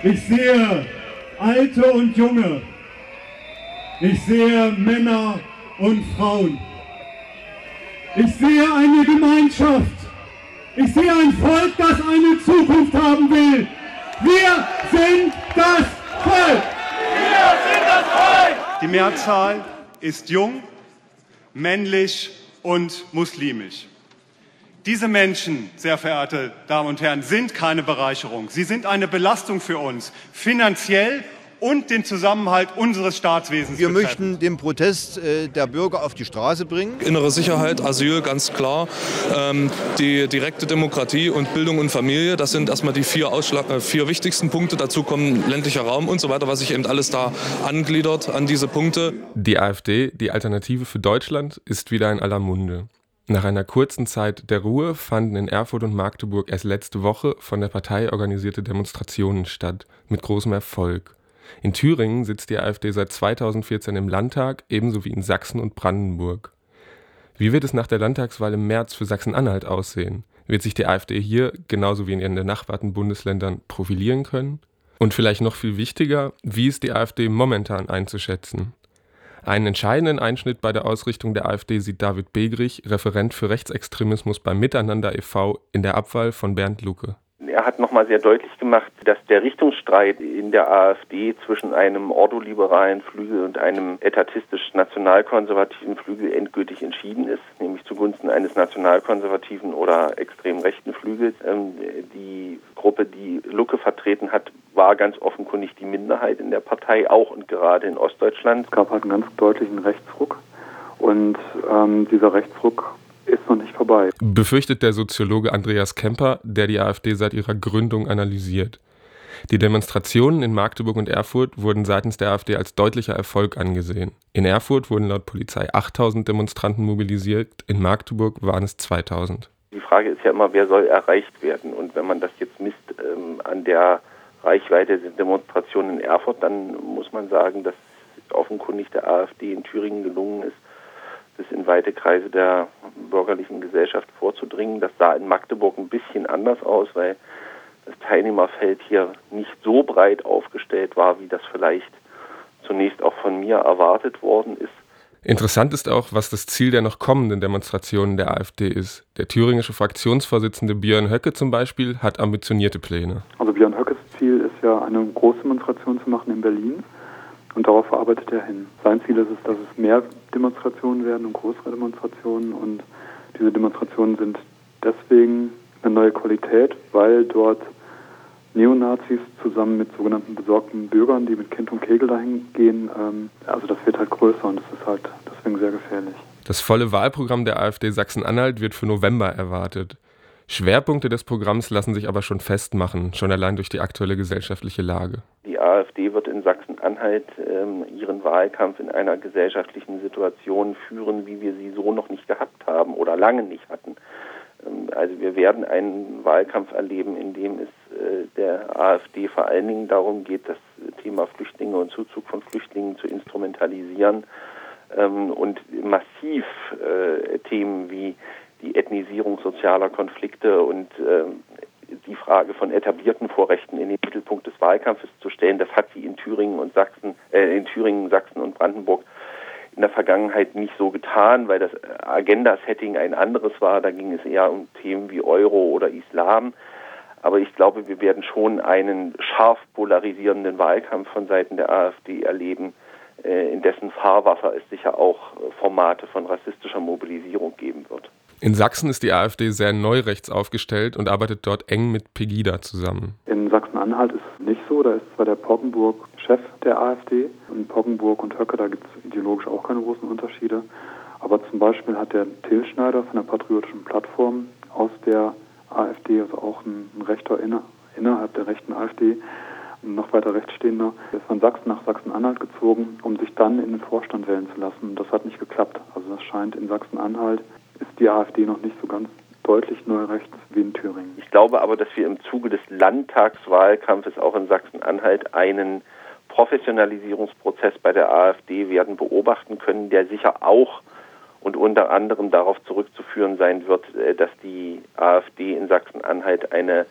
Ich sehe Alte und Junge. Ich sehe Männer und Frauen. Ich sehe eine Gemeinschaft. Ich sehe ein Volk, das eine Zukunft haben will. Wir sind das Volk. Wir sind das Volk. Die Mehrzahl ist jung, männlich und muslimisch. Diese Menschen, sehr verehrte Damen und Herren, sind keine Bereicherung. Sie sind eine Belastung für uns, finanziell und den Zusammenhalt unseres Staatswesens. Wir möchten den Protest der Bürger auf die Straße bringen. Innere Sicherheit, Asyl, ganz klar. Die direkte Demokratie und Bildung und Familie, das sind erstmal die vier wichtigsten Punkte. Dazu kommen ländlicher Raum und so weiter, was sich eben alles da angliedert an diese Punkte. Die AfD, die Alternative für Deutschland, ist wieder in aller Munde. Nach einer kurzen Zeit der Ruhe fanden in Erfurt und Magdeburg erst letzte Woche von der Partei organisierte Demonstrationen statt, mit großem Erfolg. In Thüringen sitzt die AfD seit 2014 im Landtag, ebenso wie in Sachsen und Brandenburg. Wie wird es nach der Landtagswahl im März für Sachsen-Anhalt aussehen? Wird sich die AfD hier, genauso wie in ihren benachbarten Bundesländern, profilieren können? Und vielleicht noch viel wichtiger, wie ist die AfD momentan einzuschätzen? Einen entscheidenden Einschnitt bei der Ausrichtung der AfD sieht David Begrich, Referent für Rechtsextremismus beim Miteinander e.V., in der Abwahl von Bernd Lucke. Er hat nochmal sehr deutlich gemacht, dass der Richtungsstreit in der AfD zwischen einem ordoliberalen Flügel und einem etatistisch-nationalkonservativen Flügel endgültig entschieden ist, nämlich zugunsten eines nationalkonservativen oder extrem rechten Flügels. Die Gruppe, die Lucke vertreten hat, war ganz offenkundig die Minderheit in der Partei, auch und gerade in Ostdeutschland. Es gab halt einen ganz deutlichen Rechtsruck und dieser Rechtsruck ist noch nicht vorbei. Befürchtet der Soziologe Andreas Kemper, der die AfD seit ihrer Gründung analysiert. Die Demonstrationen in Magdeburg und Erfurt wurden seitens der AfD als deutlicher Erfolg angesehen. In Erfurt wurden laut Polizei 8.000 Demonstranten mobilisiert, in Magdeburg waren es 2.000. Die Frage ist ja immer, wer soll erreicht werden? Und wenn man das jetzt misst an der Reichweite der Demonstrationen in Erfurt, dann muss man sagen, dass offenkundig der AfD in Thüringen gelungen ist, bis in weite Kreise der bürgerlichen Gesellschaft vorzudringen. Das sah in Magdeburg ein bisschen anders aus, weil das Teilnehmerfeld hier nicht so breit aufgestellt war, wie das vielleicht zunächst auch von mir erwartet worden ist. Interessant ist auch, was das Ziel der noch kommenden Demonstrationen der AfD ist. Der thüringische Fraktionsvorsitzende Björn Höcke zum Beispiel hat ambitionierte Pläne. Also Björn Höckes Ziel ist ja, eine große Demonstration zu machen in Berlin. Und darauf arbeitet er hin. Sein Ziel ist es, dass es mehr Demonstrationen werden und größere Demonstrationen. Und diese Demonstrationen sind deswegen eine neue Qualität, weil dort Neonazis zusammen mit sogenannten besorgten Bürgern, die mit Kind und Kegel dahin gehen, also das wird halt größer und das ist halt deswegen sehr gefährlich. Das volle Wahlprogramm der AfD Sachsen-Anhalt wird für November erwartet. Schwerpunkte des Programms lassen sich aber schon festmachen, schon allein durch die aktuelle gesellschaftliche Lage. Die AfD wird in Sachsen-Anhalt ihren Wahlkampf in einer gesellschaftlichen Situation führen, wie wir sie so noch nicht gehabt haben oder lange nicht hatten. Also wir werden einen Wahlkampf erleben, in dem es der AfD vor allen Dingen darum geht, das Thema Flüchtlinge und Zuzug von Flüchtlingen zu instrumentalisieren und massiv Themen wie die Ethnisierung sozialer Konflikte und die Frage von etablierten Vorrechten in den Mittelpunkt des Wahlkampfes zu stellen. Das hat sie in Thüringen, Sachsen und Brandenburg in der Vergangenheit nicht so getan, weil das Agenda-Setting ein anderes war. Da ging es eher um Themen wie Euro oder Islam. Aber ich glaube, wir werden schon einen scharf polarisierenden Wahlkampf von Seiten der AfD erleben, in dessen Fahrwasser es sicher auch Formate von rassistischer Mobilisierung geben wird. In Sachsen ist die AfD sehr neurechts aufgestellt und arbeitet dort eng mit Pegida zusammen. In Sachsen-Anhalt ist es nicht so, da ist zwar der Poggenburg Chef der AfD. In Poggenburg und Höcke, da gibt es ideologisch auch keine großen Unterschiede. Aber zum Beispiel hat der Till Schneider von der Patriotischen Plattform aus der AfD, also auch ein Rechter innerhalb der rechten AfD, noch weiter rechtsstehender, ist von Sachsen nach Sachsen-Anhalt gezogen, um sich dann in den Vorstand wählen zu lassen. Und das hat nicht geklappt. Also das scheint in Sachsen-Anhalt ist die AfD noch nicht so ganz deutlich neurechts wie in Thüringen. Ich glaube aber, dass wir im Zuge des Landtagswahlkampfes auch in Sachsen-Anhalt einen Professionalisierungsprozess bei der AfD werden beobachten können, der sicher auch und unter anderem darauf zurückzuführen sein wird, dass die AfD in Sachsen-Anhalt eine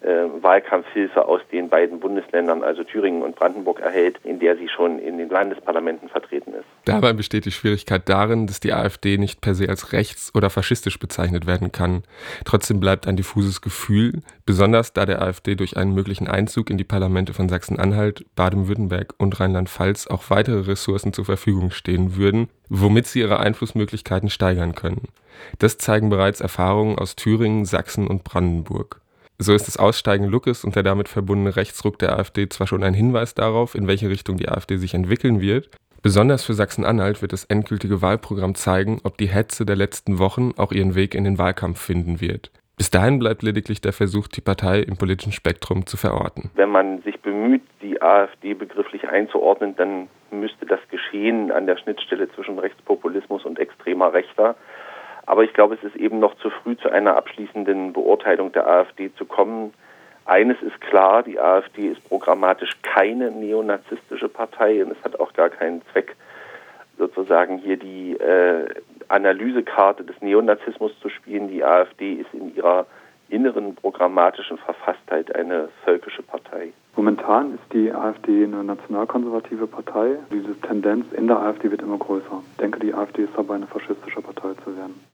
Wahlkampfhilfe aus den beiden Bundesländern, also Thüringen und Brandenburg, erhält, in der sie schon in den Landesparlamenten vertreten ist. Dabei besteht die Schwierigkeit darin, dass die AfD nicht per se als rechts- oder faschistisch bezeichnet werden kann. Trotzdem bleibt ein diffuses Gefühl, besonders da der AfD durch einen möglichen Einzug in die Parlamente von Sachsen-Anhalt, Baden-Württemberg und Rheinland-Pfalz auch weitere Ressourcen zur Verfügung stehen würden, womit sie ihre Einflussmöglichkeiten steigern können. Das zeigen bereits Erfahrungen aus Thüringen, Sachsen und Brandenburg. So ist das Aussteigen Luckes und der damit verbundene Rechtsruck der AfD zwar schon ein Hinweis darauf, in welche Richtung die AfD sich entwickeln wird. Besonders für Sachsen-Anhalt wird das endgültige Wahlprogramm zeigen, ob die Hetze der letzten Wochen auch ihren Weg in den Wahlkampf finden wird. Bis dahin bleibt lediglich der Versuch, die Partei im politischen Spektrum zu verorten. Wenn man sich bemüht, die AfD begrifflich einzuordnen, dann müsste das geschehen an der Schnittstelle zwischen Rechtspopulismus und extremer Rechter. Aber ich glaube, es ist eben noch zu früh, zu einer abschließenden Beurteilung der AfD zu kommen. Eines ist klar, die AfD ist programmatisch keine neonazistische Partei und es hat auch gar keinen Zweck, sozusagen hier die Analysekarte des Neonazismus zu spielen. Die AfD ist in ihrer inneren programmatischen Verfasstheit eine völkische Partei. Momentan ist die AfD eine nationalkonservative Partei. Diese Tendenz in der AfD wird immer größer. Ich denke, die AfD ist dabei, eine faschistische Partei zu werden.